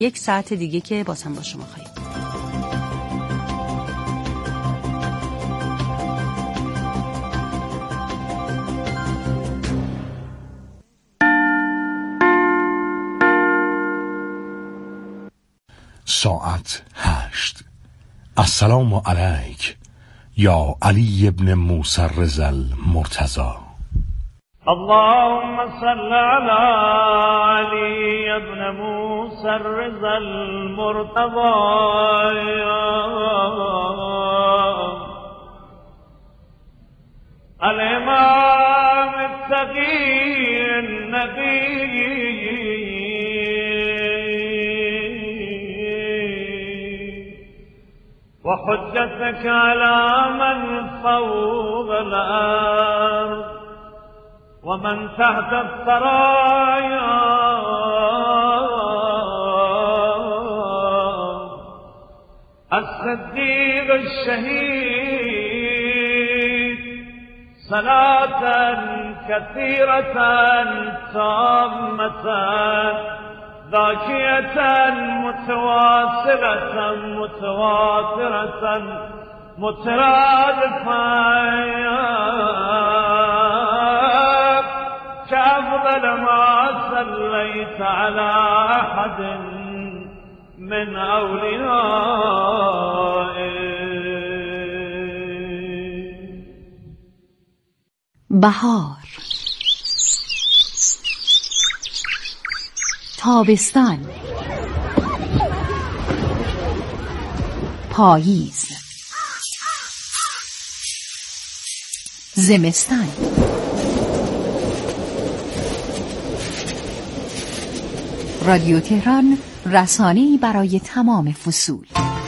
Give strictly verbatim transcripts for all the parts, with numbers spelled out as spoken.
یک ساعت دیگه که بازم با شما خواهیم. ساعت هشت. السلام علیک یا علی ابن موسی الرضا المرتضی. اللهم صل على علي ابن موسى الرضا المرتضى الإمام التقي النبي وحجتك على من فوق الأرض ومن تحت الثرايا الصديق الشهيد صلاة كثيرة تامة ذاكية متواصلة متواترة مترادفة كأفضل ما صليت على أحد من أوليائك. بهار، تابستان، پاییز، زمستان. رادیو تهران، رسانه‌ای برای تمام فصول.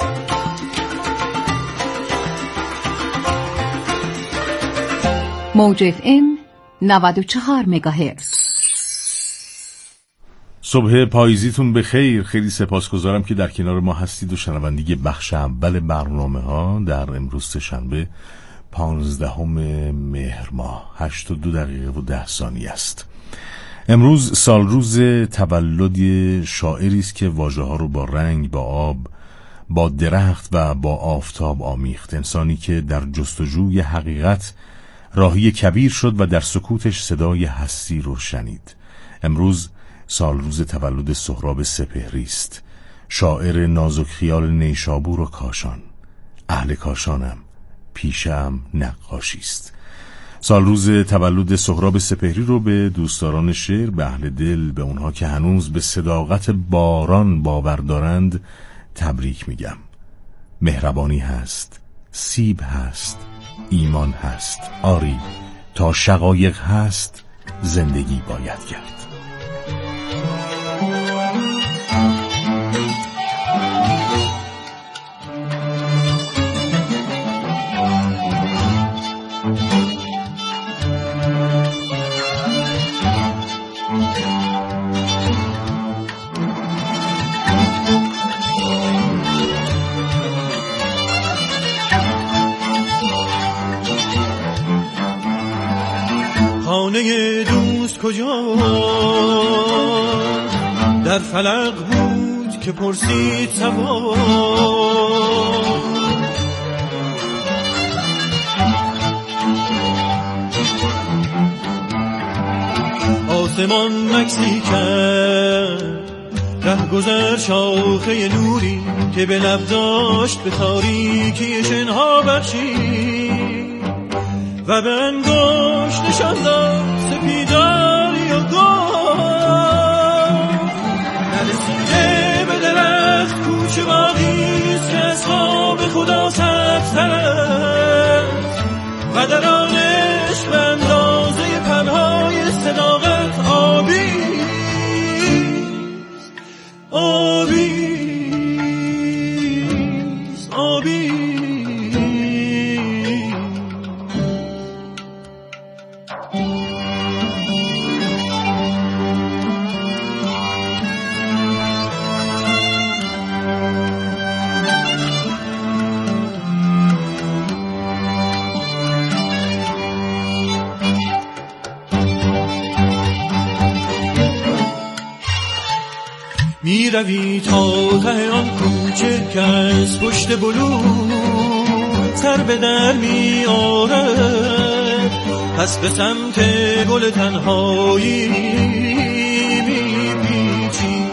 موج اف ام نود و چهار مگاهرتز. صبح پاییزیتون بخیر. خیلی سپاسگزارم که در کنار ما هستید و شنوندگی بخش اول برنامه ها در امروز شنبه پانزدهم مهر ماه هشت و دو دقیقه و ده ثانیه است. امروز سال روز تولد شاعری است که واژه‌ها رو با رنگ، با آب، با درخت و با آفتاب آمیخت. انسانی که در جستجوی حقیقت راهی کبیر شد و در سکوتش صدای هستی رو شنید. امروز سال روز تولد سهراب سپهری است، شاعر نازک خیال نیشابور و کاشان. اهل کاشانم، پیشم نقاشی است. سال روز تولد سهراب سپهری رو به دوستداران شعر، به اهل دل، به اونها که هنوز به صداقت باران باور دارند تبریک میگم. مهربانی هست، سیب هست، ایمان هست. آری، تا شقایق هست زندگی باید کرد. خانه دوست کجا در فلق بود که پرسید سوار، آسمان مکسی کرد ره گذر شاخه نوری که به لب داشت به تاریکی شنها بخشید و به انگشت نشان داد سپیداری و گفت نرسیده به درخت کوچه باقیست که از خواب خدا سبزتر است و در آن عشق به اندازه پرهای صداقت آبیست آبیست آبیست. روی تا ته آن کوچه که از پشت بلور سر به در می آرد، پس به سمت گل تنهایی می پیچی.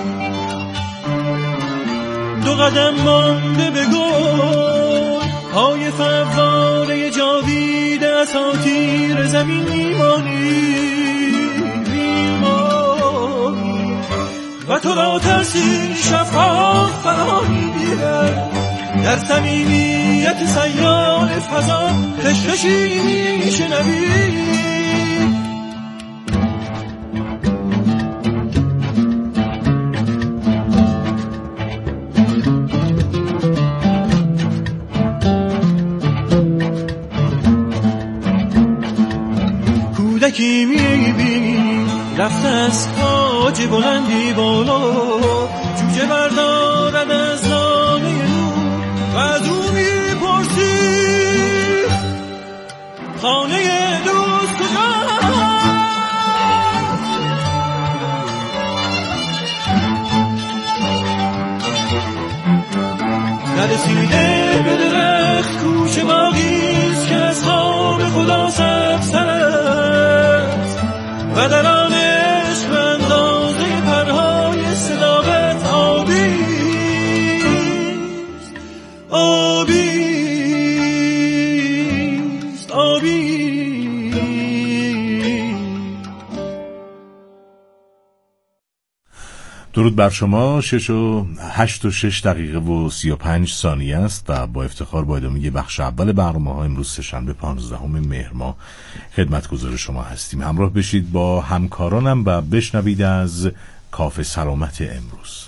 دو قدم مانده به گل، پای فواره جاوید اساطیر زمین میمانی میمانی و تو را ترسی شفاف فرا میگیرد، در صمیمیت سیال فضا خشخشی میشنوی. کودکی میبینی رفته از تاج بلندی بالا، جوجه بردارد از لانه نور و از او میپرسی خانه دوست کجاست؟ نرسیده به درخت کوچه باغیست که از خواب خدا سبزتر است و در آن عشق به اندازه پرهای صداقت آبیست آبیست آبیست. درود بر شما. شش و هشت و شش دقیقه و سی و پنج ثانیه است و با افتخار با ادامه بخش اول برنامه ها امروز سه‌شنبه پانزدهم مهر ماه خدمتگزار شما هستیم. همراه بشید با همکارانم و بشنوید از کافه سلامت امروز.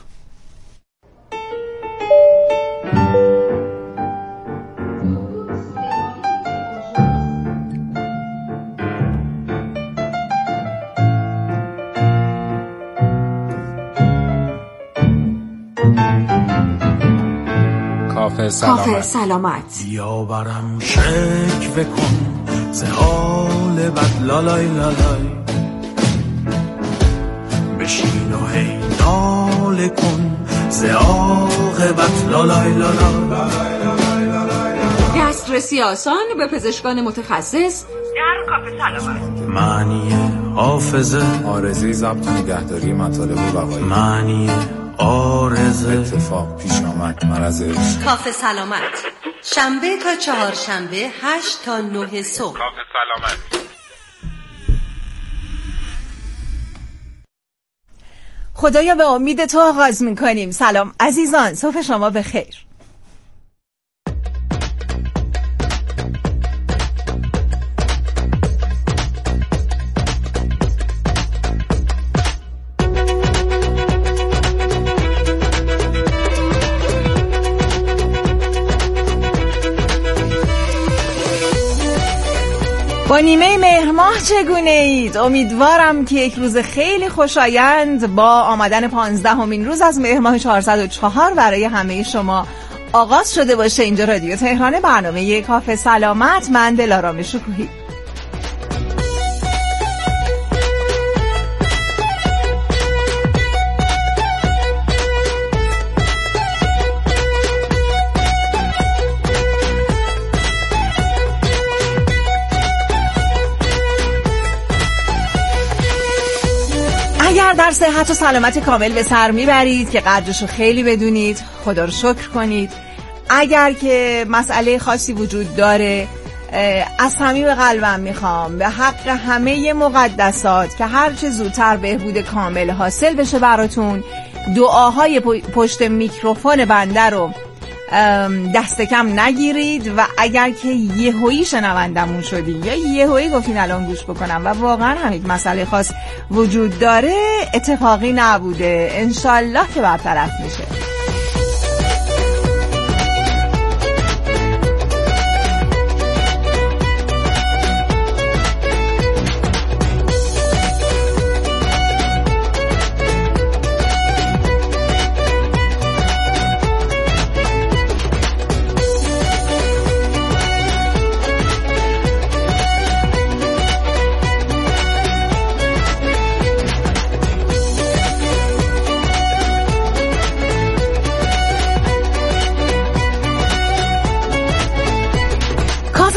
کافه سلامت. سلامت بیا برم شکوه کن ز حال بد لالای لالای، بشین و هی ناله کن ز عاقبت لالای لالای. دسترسی آسان به پزشکان متخصص در کافه سلامت. معنی حافظه، آرزوی ضبط نگهداری مطالب وقایع، معنی آرزه، اتفاق پیش آمد، مرض عشق. کافه سلامت شنبه تا چهارشنبه هشت تا نه صبح. کافه سلامت. خدایا به امید تو آغاز میکنیم. سلام عزیزان، صبح شما بخیر. با نیمه مهر ماه چگونه اید؟ امیدوارم که یک روز خیلی خوشایند با آمدن پانزدهمین روز از مهر ماه چهارصد و چهار برای همه شما آغاز شده باشه. اینجا رادیو تهران، برنامه کافه سلامت. من دلارام شکوهی. اگر در صحت و سلامت کامل به سر میبرید که قدرشو خیلی بدونید، خدا رو شکر کنید. اگر که مسئله خاصی وجود داره، از صمیم قلبم میخوام به حق همه مقدسات که هرچه زودتر بهبود کامل حاصل بشه براتون، دعاهای پشت میکروفون بنده رو دست کم نگیرید و اگر که یهویی شنوندمون شدی یا یهویی گفتین الان گوش بکنم و واقعا همین مسئله خاص وجود داره، اتفاقی نبوده، انشالله که برطرف میشه.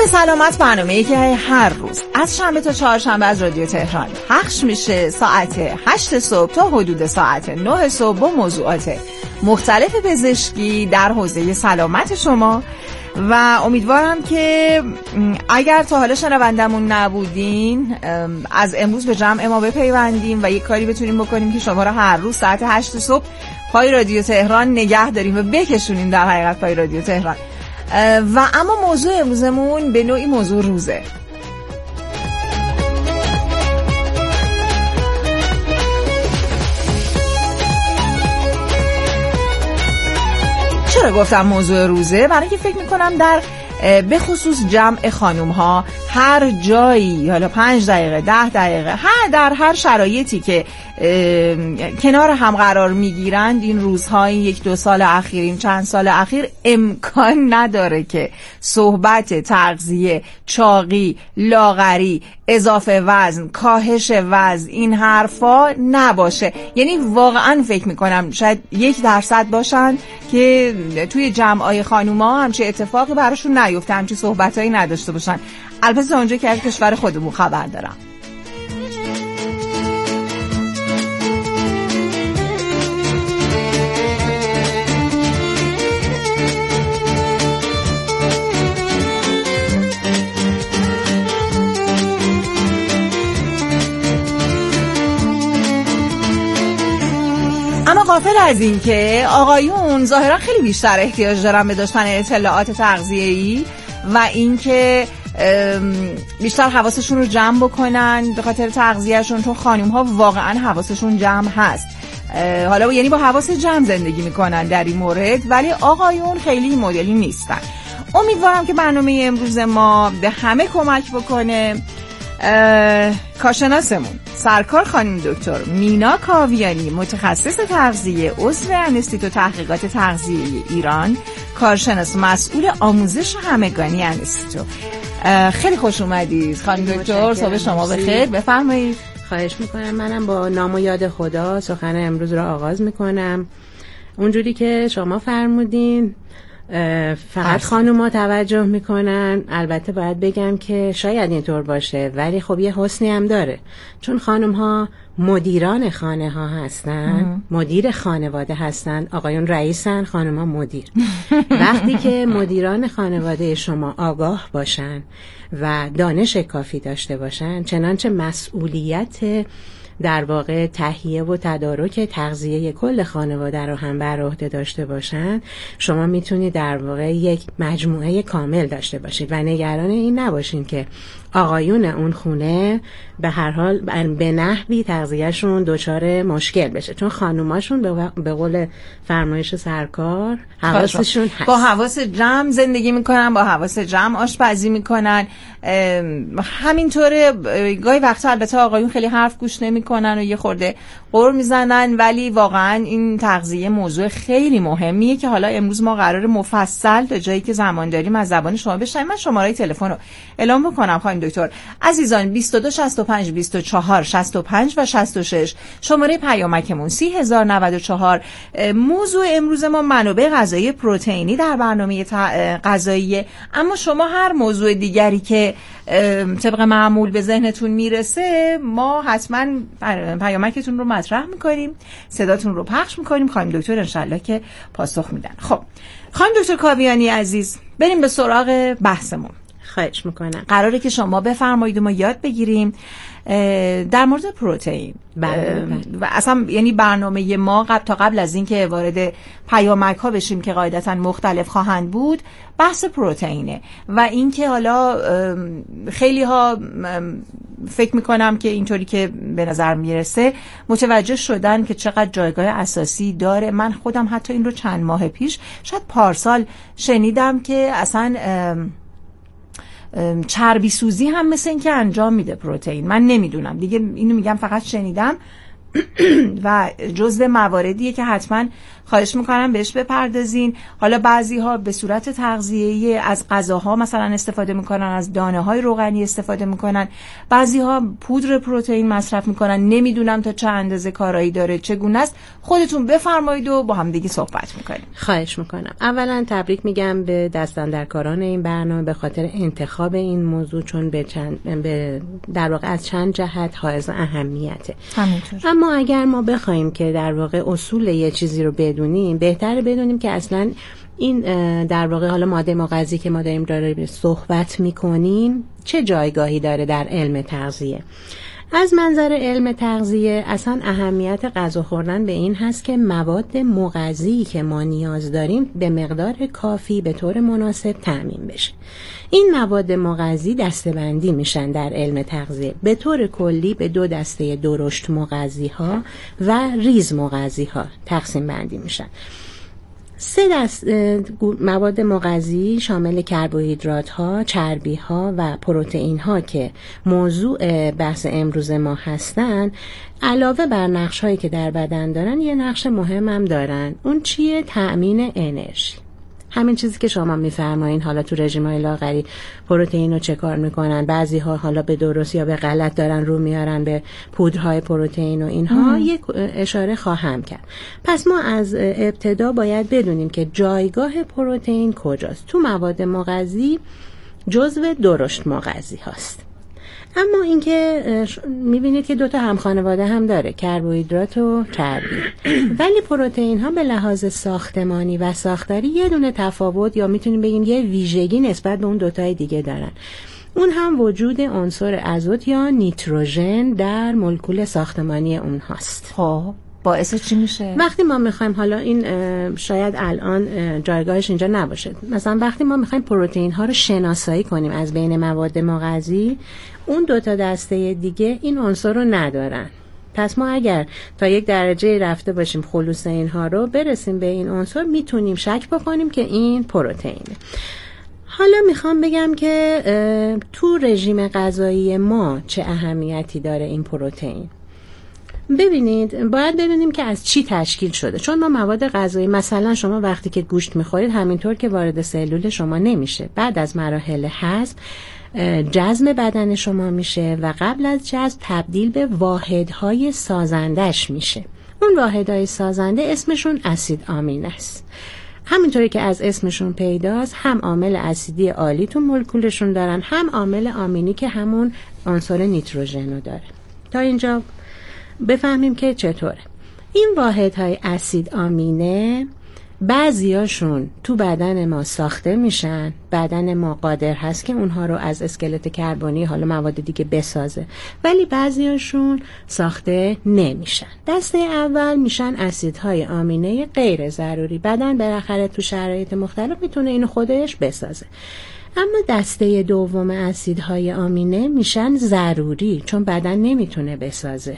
کاخ سلامت برنامه‌ای که هر روز از شنبه تا چهارشنبه از رادیو تهران پخش میشه ساعت هشت صبح تا حدود ساعت نه صبح با موضوعات مختلف پزشکی در حوزه سلامت شما و امیدوارم که اگر تا حالا شنوندمون نبودین از امروز به جمع ما بپیوندیم و یک کاری بتونیم بکنیم که شما را هر روز ساعت هشت صبح پای رادیو تهران نگه داریم و بکشونیم در حقیقت پای رادیو تهران. و اما موضوع امروزمون به نوعی موضوع روزه. چرا گفتم موضوع روزه؟ برای اینکه فکر میکنم در به خصوص جمع خانوم ها هر جایی، حالا پنج دقیقه ده دقیقه هر در هر شرایطی که کنار هم قرار میگیرند این روزها، این یک دو سال اخیر، این چند سال اخیر امکان نداره که صحبت تغذیه، چاقی، لاغری، اضافه وزن، کاهش وزن، این حرفا نباشه. یعنی واقعا فکر میکنم شاید یک درصد باشن که توی جمعای خانوما همچه اتفاقی براشون نیفته، همچه صحبتایی نداشته باشن. البته اونجا که از کشور خودمون خبر دارم. اما غافل از این که آقایون ظاهرا خیلی بیشتر احتیاج دارن به داشتن اطلاعات تغذیه‌ای و اینکه بیشتر حواسشون رو جمع بکنن به خاطر تغذیهشون، چون خانم ها واقعا حواسشون جمع هست. حالا یعنی با حواس جمع زندگی میکنن در این مورد، ولی آقایون خیلی این مدلی نیستن. امیدوارم که برنامه امروز ما به همه کمک بکنه. کارشناسمون سرکار خانم دکتر مینا کاویانی، متخصص تغذیه، عضو انستیتو تحقیقات تغذیه ایران، کارشناس مسئول آموزش همگانی انستیتو. خیلی خوش اومدید خانم دکتر، صبح شما بخیر. بفرمایید. خواهش میکنم. منم با نام و یاد خدا سخن امروز را آغاز میکنم. اونجوری که شما فرمودین فقط خانوما توجه میکنن. البته باید بگم که شاید اینطور باشه، ولی خب یه حسنی هم داره، چون خانم ها مدیران خانه ها هستن، مدیر خانواده هستن. آقایون رئیسن، خانم ها مدیر. وقتی که مدیران خانواده شما آگاه باشن و دانش کافی داشته باشن، چنانچه مسئولیت در واقع تهیه و تدارک تغذیه کل خانواده رو هم بر عهده داشته باشن، شما میتونید در واقع یک مجموعه کامل داشته باشید و نگران این نباشین که آقایون اون خونه به هر حال به نحوی تغذیهشون دچار مشکل بشه، چون خانوماشون به قول فرمایش سرکار حواسشون هست، با حواس جمع زندگی میکنن، با حواس جمع آشپزی میکنن. همینطوره گاهی وقتا البته آقایون خیلی حرف گوش نمیکنن و یه خورده قر میزنن، ولی واقعا این تغذیه موضوع خیلی مهمیه که حالا امروز ما قرار مفصل تا جایی که زمان داریم از زبان شما بشنویم. من شماره تلفن رو اعلام بکنم خانم دکتر. عزیزان بیست و دو شصت و پنج بیست و چهار شصت و پنج و شصت و شش شماره پیامکمون سی هزار و نود و چهار. موضوع امروز ما منابع غذایی پروتئینی در برنامه غذایی، اما شما هر موضوع دیگری که طبق معمول به ذهنتون میرسه ما حتما پیامکتون رو مطرح میکنیم، صداتون رو پخش میکنیم. خانم دکتر انشالله که پاسخ میدن. خب خانم دکتر کاویانی عزیز، بریم به سراغ بحثمون. خواهش میکنم. قراره که شما بفرمایید و ما یاد بگیریم در مورد پروتئین. و اصلا یعنی برنامه ما قبل تا قبل از این که وارد پیامک ها بشیم که قاعدتا مختلف خواهند بود، بحث پروتئینه و این که حالا خیلی ها فکر میکنم که اینطوری که به نظر میرسه متوجه شدن که چقدر جایگاه اساسی داره. من خودم حتی این رو چند ماه پیش شاید پارسال شنیدم که اصلا چربی سوزی هم مثل این که انجام میده پروتئین. من نمیدونم دیگه، اینو میگم فقط شنیدم و جزو مواردیه که حتما خواهش میکنم بهش بپردازین. حالا بعضی ها به صورت تغذیه‌ای از غذاها مثلا استفاده میکنن، از دانه های روغنی استفاده میکنن، بعضی ها پودر پروتئین مصرف میکنن. نمیدونم تا چه اندازه کارایی داره، چگونه است. خودتون بفرمایید و با هم دیگه صحبت میکنیم. خواهش میکنم. اولا تبریک میگم به دستاندرکاران این برنامه به خاطر انتخاب این موضوع، چون به چند به در واقع از چند جهت حائز اهمیته. همینطور. اما اگر ما بخوایم که در واقع اصول یه چیزی رو بدونیم، بهتره بدونیم که اصلا این در واقع حالا ماده مغذی که ما داریم داریم صحبت میکنیم چه جایگاهی داره در علم تغذیه. از منظر علم تغذیه اصلا اهمیت غذا خوردن به این هست که مواد مغذی که ما نیاز داریم به مقدار کافی به طور مناسب تامین بشه. این مواد مغذی دسته‌بندی میشن در علم تغذیه به طور کلی به دو دسته درشت مغذی ها و ریز مغذی ها تقسیم بندی میشن. سه دست مواد مغذی شامل کربوهیدرات ها، چربی ها و پروتئین ها که موضوع بحث امروز ما هستن، علاوه بر نقش هایی که در بدن دارن یه نقش مهم هم دارن. اون چیه؟ تأمین انرژی. همین چیزی که شما میفرمایین حالا تو رژیم‌های لاغری پروتئین رو چه کار میکنن، بعضی ها حالا به درست یا به غلط دارن رو میارن به پودرهای پروتئین و اینها، یک اشاره خواهم کرد. پس ما از ابتدا باید بدونیم که جایگاه پروتئین کجاست. تو مواد مغذی جزو درشت مغذی هاست. اما اینکه میبینید که دوتا هم خانواده هم داره، کربوهیدرات و چربی، ولی پروتئین ها به لحاظ ساختمانی و ساختاری یه دونه تفاوت یا میتونیم بگیم یه ویژگی نسبت به اون دوتای دیگه دارن. اون هم وجود عنصر ازوت یا نیتروژن در مولکول ساختمانی اون هست. خب باعث چی میشه؟ وقتی ما میخوایم، حالا این شاید الان جایگاهش اینجا نباشه، مثلا وقتی ما میخوایم پروتئین ها رو شناسایی کنیم از بین مواد مغذی، اون دو تا دسته دیگه این عنصر رو ندارن. پس ما اگر تا یک درجه رفته باشیم خلوص اینها رو برسیم به این عنصر، میتونیم شک بکنیم که این پروتئینه. حالا میخوام بگم که تو رژیم غذایی ما چه اهمیتی داره این پروتئین. ببینید، باید ببینیم که از چی تشکیل شده. چون ما مواد غذایی، مثلا شما وقتی که گوشت میخورید همینطور که وارد سلول شما نمیشه، بعد از مراحل هضم جذب بدن شما میشه و قبل از جذب تبدیل به واحدهای سازندش میشه. اون واحدهای سازنده اسمشون اسید آمین است. همینطوری که از اسمشون پیداست، هم عامل اسیدی عالی تو مولکولشون دارن، هم عامل آمینی که همون عنصر نیتروژن رو داره. تا اینجا بفهمیم که چطوره. این واحدهای اسید آمینه بعضیاشون تو بدن ما ساخته میشن، بدن ما قادر هست که اونها رو از اسکلت کربنی حالا مواد دیگه بسازه، ولی بعضیاشون ساخته نمیشن. دسته اول میشن اسیدهای آمینه غیر ضروری، بدن بالاخره تو شرایط مختلف میتونه اینو خودش بسازه. اما دسته دوم اسیدهای آمینه میشن ضروری، چون بدن نمیتونه بسازه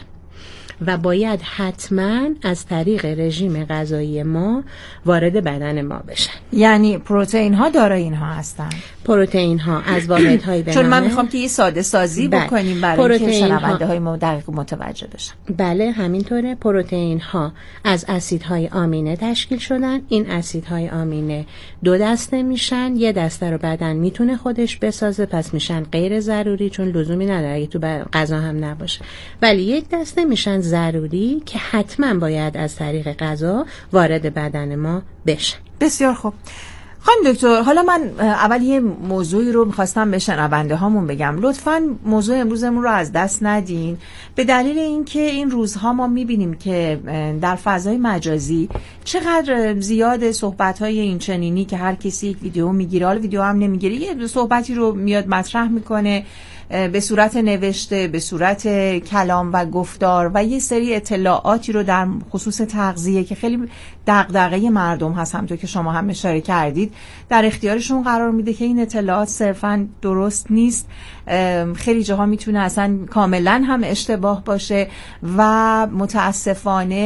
و باید حتما از طریق رژیم غذایی ما وارد بدن ما بشن. یعنی پروتئین ها دارای اینها هستن. پروتئین ها از واحدهای به چون من نام، میخوام که یه ساده سازی بله. بکنیم برای اینکه شنونده های ما دقیق متوجه بشن. بله همینطوره. پروتئین ها از اسیدهای آمینه تشکیل شدن. این اسیدهای آمینه دو دسته میشن. یه دسته رو بدن میتونه خودش بسازه، پس میشن غیر ضروری، چون لزومی نداره اگه تو غذا هم نباشه. ولی یک دسته میشن ضروری که حتما باید از طریق غذا وارد بدن ما بشن. بسیار خوب. خانم دکتر، حالا من اول یه موضوعی رو میخواستم به شنونده هامون بگم. لطفاً موضوع امروزمون رو از دست ندین، به دلیل اینکه این روزها ما میبینیم که در فضای مجازی چقدر زیاد صحبت‌های این چنینی که هر کسی یک ویدیو میگیره، حالا ویدیو هم نمیگیره، یه صحبتی رو میاد مطرح میکنه به صورت نوشته، به صورت کلام و گفتار و یه سری اطلاعاتی رو در خصوص تغذیه که خیلی دغدغه مردم هست، همونطور که شما هم اشاره کردید، در اختیارشون قرار میده که این اطلاعات صرفاً درست نیست. خیلی جاها میتونه اصلا کاملا هم اشتباه باشه و متاسفانه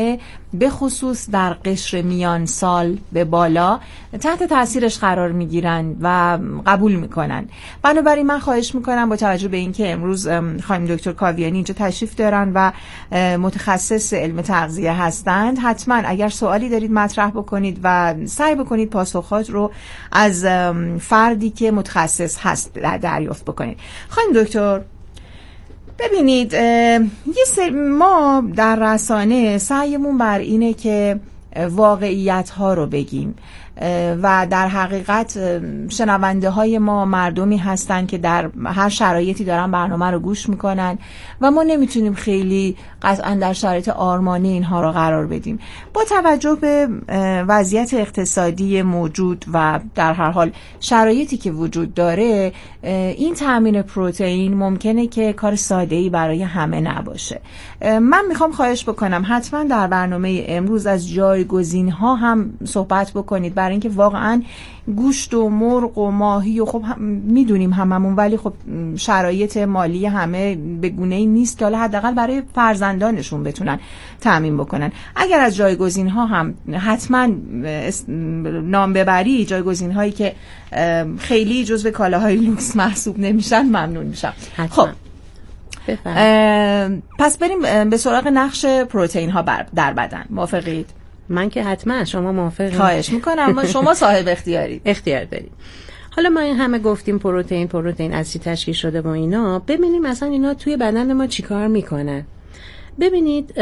به خصوص در قشر میان سال به بالا تحت تاثیرش قرار میگیرن و قبول میکنن. بنابراین من خواهش میکنم با توجه به اینکه امروز خانم دکتر کاویانی اینجا تشریف دارن و متخصص علم تغذیه هستند، حتما اگر سوالی دارید مطرح بکنید و سعی بکنید پاسخات رو از فردی که متخصص هست دریافت بکنید. خانم دکتر ببینید، یه سر ما در رسانه سعیمون بر اینه که واقعیت ها رو بگیم و در حقیقت شنونده های ما مردمی هستن که در هر شرایطی دارن برنامه رو گوش میکنن و ما نمیتونیم خیلی قطعا در شرایط آرمانی اینها رو قرار بدیم. با توجه به وضعیت اقتصادی موجود و در هر حال شرایطی که وجود داره، این تامین پروتئین ممکنه که کار ساده‌ای برای همه نباشه. من میخوام خواهش بکنم حتما در برنامه امروز از جایگزین ها هم صحبت بکنید، برای اینکه واقعا گوشت و مرغ و ماهی و خب هم میدونیم هممون، ولی خب شرایط مالی همه به گونه‌ای نیست که حالا حداقل برای فرزندانشون بتونن تامین بکنن. اگر از جایگزین ها هم حتما نام ببری، جایگزین هایی که خیلی جزو کالاهای لوکس محسوب نمیشن، ممنون میشم. خب پس بریم به سراغ نقش پروتئین ها در بدن. موافقید؟ من که حتما. شما موافقید؟ خواهش میکنم، شما صاحب اختیارید. اختیار دارید. حالا ما این همه گفتیم پروتئین پروتئین از چی تشکیل شده و اینا، ببینیم مثلا اینا توی بدن ما چیکار میکنن. ببینید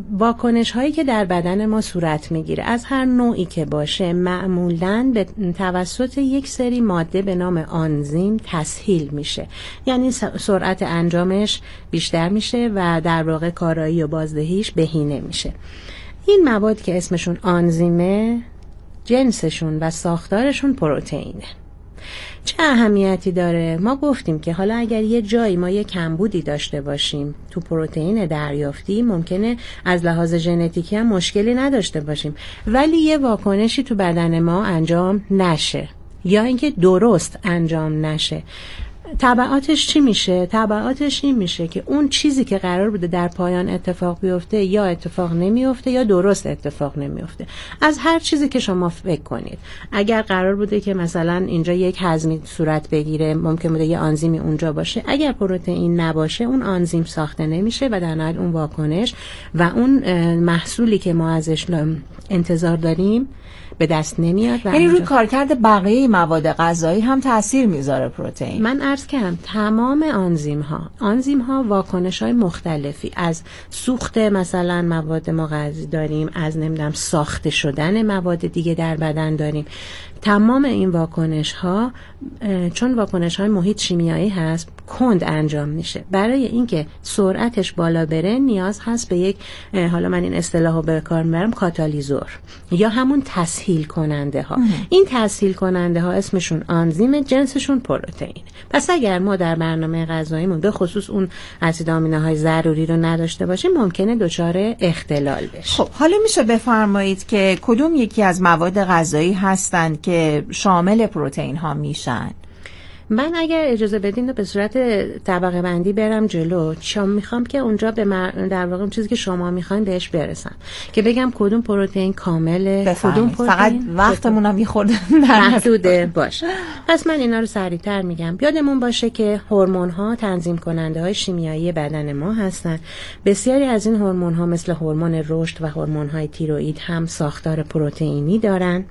واکنش هایی که در بدن ما صورت میگیره از هر نوعی که باشه، معمولاً به توسط یک سری ماده به نام آنزیم تسهیل میشه، یعنی سرعت انجامش بیشتر میشه و در واقع کارایی و بازدهیش بهینه میشه. این مواد که اسمشون آنزیمه، جنسشون و ساختارشون پروتئینه. چه اهمیتی داره؟ ما گفتیم که حالا اگر یه جایی ما یه کمبودی داشته باشیم تو پروتئین دریافتی، ممکنه از لحاظ ژنتیکی هم مشکلی نداشته باشیم، ولی یه واکنشی تو بدن ما انجام نشه یا اینکه درست انجام نشه. تبعاتش چی میشه؟ تبعاتش این میشه که اون چیزی که قرار بوده در پایان اتفاق بیفته یا اتفاق نمیفته یا درست اتفاق نمیفته. از هر چیزی که شما فکر کنید، اگر قرار بوده که مثلا اینجا یک هضمی صورت بگیره، ممکن بوده یه آنزیمی اونجا باشه، اگر پروتئین نباشه اون آنزیم ساخته نمیشه و در نهایت اون واکنش و اون محصولی که ما ازش انتظار داریم به دست نمیاد. یعنی روی کارکرد بقیه مواد غذایی هم تاثیر میذاره پروتئین. من عرض کردم تمام آنزیم ها آنزیم ها واکنش های مختلفی، از سوخت مثلا مواد ما غذایی داریم، از نمیدونم ساخته شدن مواد دیگه در بدن داریم. تمام این واکنش ها چون واکنش های محیط شیمیایی هست کند انجام میشه. برای اینکه سرعتش بالا بره نیاز هست به یک، حالا من این اصطلاحو به کار میبرم، کاتالیزور یا همون تسهیل کننده ها. این تسهیل کننده ها اسمشون آنزیم، جنسشون پروتئین. پس اگر ما در برنامه غذاییمون به خصوص اون اسید آمینه های ضروری رو نداشته باشیم، ممکنه دچار اختلال بشه. خب حالا میشه بفرمایید که کدوم یکی از مواد غذایی هستند که شامل پروتئین ها میشن؟ من اگر اجازه بدین به صورت طبقه بندی برم جلو، چون میخوام که اونجا به در واقع اون چیزی که شما میخواین بهش برسم، که بگم کدوم پروتئین کامله، کدوم پروتئین. فقط وقتمون هم میخورده محدوده باشه. پس من اینا رو سریعتر میگم. یادمون باشه که هورمون ها تنظیم کننده های شیمیایی بدن ما هستن. بسیاری از این هورمون ها مثل هورمون رشد و هورمون های تیروئید هم ساختار پروتئینی دارن.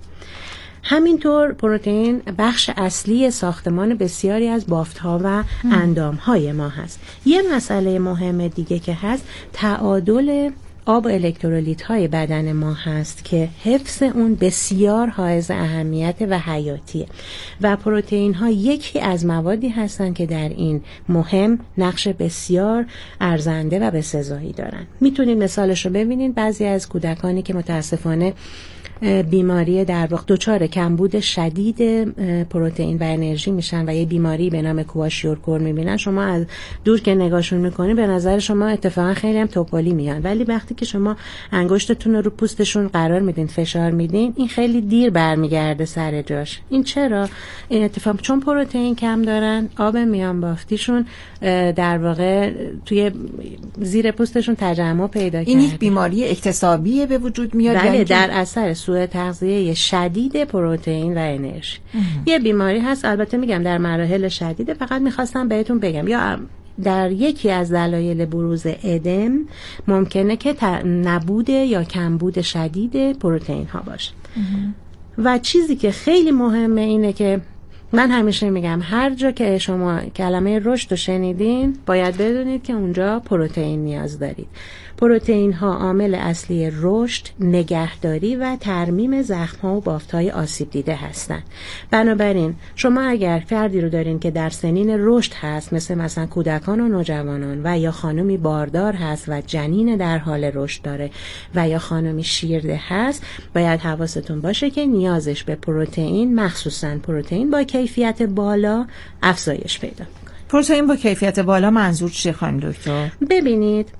همینطور پروتئین بخش اصلی ساختمان بسیاری از بافت‌ها و اندام‌های ما هست. یه مسئله مهم دیگه که هست تعادل آب و الکترولیت‌های بدن ما هست که حفظ اون بسیار حائز اهمیت و حیاتیه و پروتئین‌ها یکی از موادی هستن که در این مهم نقش بسیار ارزنده و بسزایی دارن. میتونید مثالش رو ببینید. بعضی از کودکانی که متاسفانه بیماری در واقع دچار کمبود شدید پروتئین و انرژی میشن و یه بیماری به نام کواشیورکور میبینن، شما از دور که نگاهشون میکنی به نظر شما اتفاقا خیلی هم توپلی میان، ولی وقتی که شما انگشتتون رو رو پوستشون قرار میدین، فشار میدین، این خیلی دیر برمیگرده سر جاش. این چرا این اتفاق؟ چون پروتئین کم دارن، آب میان بافتیشون در واقع توی زیر پوستشون تجمع پیدا کرده. این یک بیماری اکتسابیه به وجود میاد؟ بله، یعنی در اثر سوء تغذیه شدید پروتئین و انرژی. یه بیماری هست، البته میگم در مراحل شدیده، فقط میخواستم بهتون بگم یا در یکی از دلایل بروز ادم ممکنه که نبود یا کمبود شدید پروتئین ها باشه. و چیزی که خیلی مهمه اینه که من همیشه میگم هر جا که شما کلمه رشد رو شنیدین باید بدونید که اونجا پروتئین نیاز دارید. پروتئین ها عامل اصلی رشد، نگهداری و ترمیم زخم ها و بافت های آسیب دیده هستند. بنابراین شما اگر فردی رو دارین که در سنین رشد هست، مثل مثلا کودکان و نوجوانان، و یا خانمی باردار هست و جنین در حال رشد داره، و یا خانمی شیرده هست، باید حواستون باشه که نیازش به پروتئین، مخصوصا پروتئین با کیفیت بالا، افزایش پیدا میکنه. پروتئین با کیفیت بالا منظور چیه خانم دکتر؟ ببینید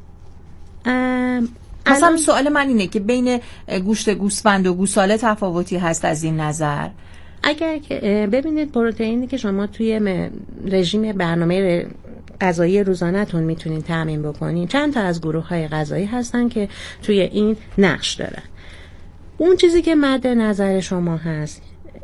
مثلا سوال من اینه که بین گوشت گوسفند و گوساله تفاوتی هست از این نظر؟ اگر که ببینید پروتئینی که شما توی رژیم برنامه غذایی روزانه‌تون میتونین تامین بکنین، چند تا از گروه‌های غذایی هستن که توی این نقش دارن. اون چیزی که مد نظر شما هست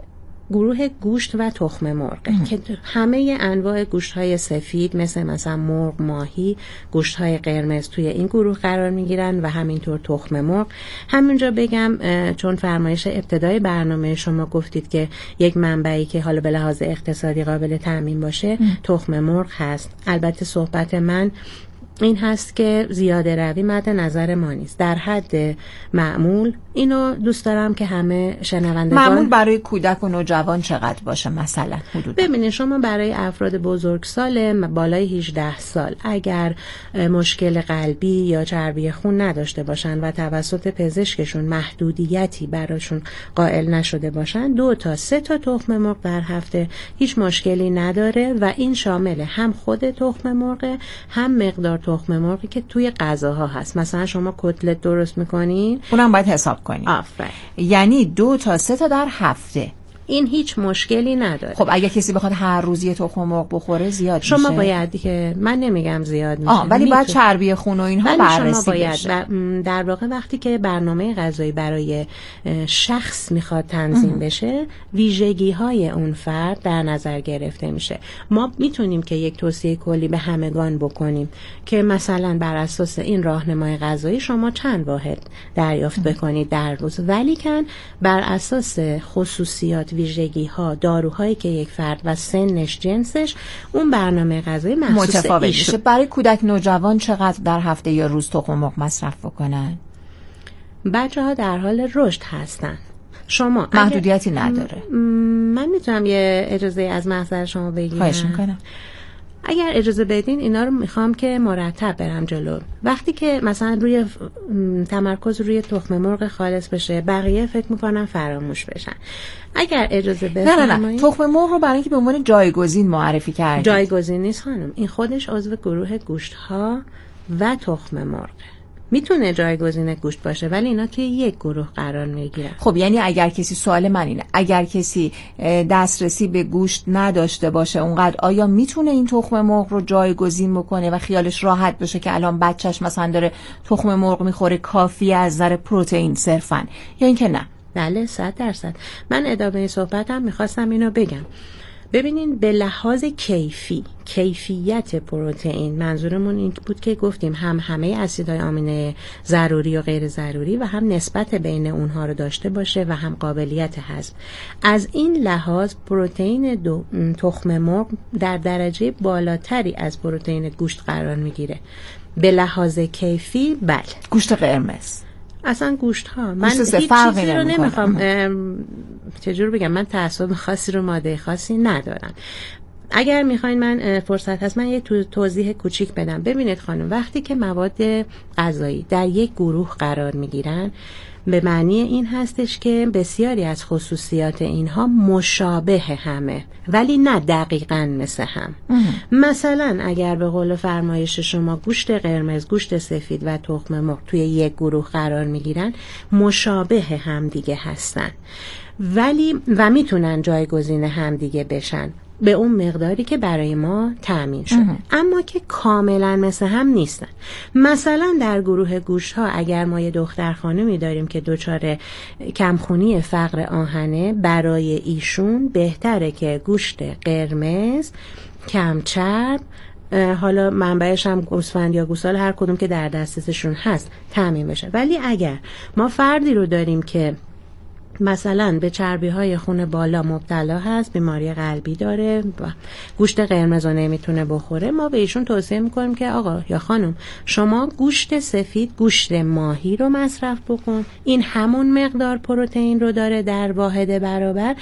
گروه گوشت و تخم مرغ که همه انواع گوشت‌های سفید مثل مثلا مرغ، ماهی، گوشت‌های قرمز توی این گروه قرار می‌گیرن و همینطور تخم مرغ. همینجا بگم چون فرمایش ابتدای برنامه شما گفتید که یک منبعی که حالا به لحاظ اقتصادی قابل تامین باشه تخم مرغ هست. البته صحبت من این هست که زیاده روی مد نظر ما نیست. در حد معمول اینو دوست دارم که همه شنوندگان معمول برای کودک و نوجوان چقدر باشه مثلا حدود؟ ببینید شما برای افراد بزرگسال بالای هجده سال اگر مشکل قلبی یا چربی خون نداشته باشن و توسط پزشکشون محدودیتی براشون قائل نشده باشن، دو تا سه تا تخم مرغ در هفته هیچ مشکلی نداره و این شامل هم خود تخم مرغ هم مقدار تخم مرغی که توی غذاها هست. مثلا شما کتلت درست میکنین، اونم باید حساب کنین. آفرین. یعنی دو تا سه تا در هفته. این هیچ مشکلی نداره. خب اگه کسی بخواد هر روز یه تخم مرغ بخوره زیاد شما میشه؟ شما باید که من نمیگم زیاد میشه، آه ولی باید چربی خون و اینها بررسی شما باید بشه. در واقع وقتی که برنامه غذایی برای شخص میخواد تنظیم ام. بشه، ویژگی های اون فرد در نظر گرفته میشه. ما میتونیم که یک توصیه کلی به همگان بکنیم که مثلا بر اساس این راهنمای غذایی شما چند واحد دریافت ام. بکنید در روز، ولی کن بر اساس خصوصیات، ویژگی ها، داروهایی که یک فرد و سنش، جنسش، اون برنامه غذایی مخصوص متفاوت میشه. برای کودک نوجوان چقدر در هفته یا روز تخم مرغ مصرف بکنن؟ بچه‌ها در حال رشد هستن. شما محدودیتی نداره. من میتونم یه اجازه از محضر شما بگیرم؟ خواهش میکنم. اگر اجازه بدین اینا رو میخوام که مرتب برم جلو. وقتی که مثلا روی تمرکز روی تخم مرغ خالص بشه، بقیه فکر میکنم فراموش بشن. اگر اجازه بدین. نه نه نه تخم مرغ رو برای اینکه به عنوان جایگزین معرفی کردید. جایگزین نیست خانم، این خودش عضو گروه گوشت ها و تخم مرغ. میتونه جایگزین گوشت باشه ولی اینا توی یک گروه قرار میگیرن. خب یعنی اگر کسی، سوال من اینه، اگر کسی دسترسی به گوشت نداشته باشه اونقدر، آیا میتونه این تخم مرغ رو جایگزین بکنه و خیالش راحت بشه که الان بچهش مثلا داره تخم مرغ میخوره، کافی از نظر پروتئین صرفاً، یا اینکه نه؟ بله صد درصد. من ادامه صحبتم میخواستم اینو بگم. ببینین به لحاظ کیفی، کیفیت پروتئین، منظورمون این بود که گفتیم هم همه اسیدهای آمینه ضروری و غیر ضروری و هم نسبت بین اونها رو داشته باشه و هم قابلیت هضم. از این لحاظ پروتئین دو تخم مرغ در درجه بالاتری از پروتئین گوشت قرار میگیره. به لحاظ کیفی بله. گوشت قرمز اصلا گوشت ها من هیچ چیزی رو نمیخوام چجور بگم، من تعصب خاصی رو ماده خاصی ندارم. اگر میخواین من فرصت هست من یه توضیح کوچیک بدم. ببینید خانم، وقتی که مواد غذایی در یک گروه قرار میگیرن، به معنی این هستش که بسیاری از خصوصیات اینها مشابه همه ولی نه دقیقاً مثل هم. مثلا اگر به قول فرمایش شما گوشت قرمز، گوشت سفید و تخم مرغ توی یک گروه قرار میگیرن، مشابه هم دیگه هستن ولی و میتونن جایگزین هم دیگه بشن به اون مقداری که برای ما تأمین شده، اما که کاملا مثل هم نیستن. مثلا در گروه گوشت ها اگر ما یه دختر خانمی داریم که دچار کمخونی فقر آهنه، برای ایشون بهتره که گوشت قرمز، کم چرب، حالا منبعش هم گوسفند یا گوسال هر کدوم که در دسترسشون هست تامین بشه. ولی اگر ما فردی رو داریم که مثلا به چربی های خون بالا مبتلا هست، بیماری قلبی داره و گوشت قرمز رو نمیتونه بخوره، ما به ایشون توصیه میکنیم که آقا یا خانم شما گوشت سفید، گوشت ماهی رو مصرف بکن، این همون مقدار پروتئین رو داره در واحد برابر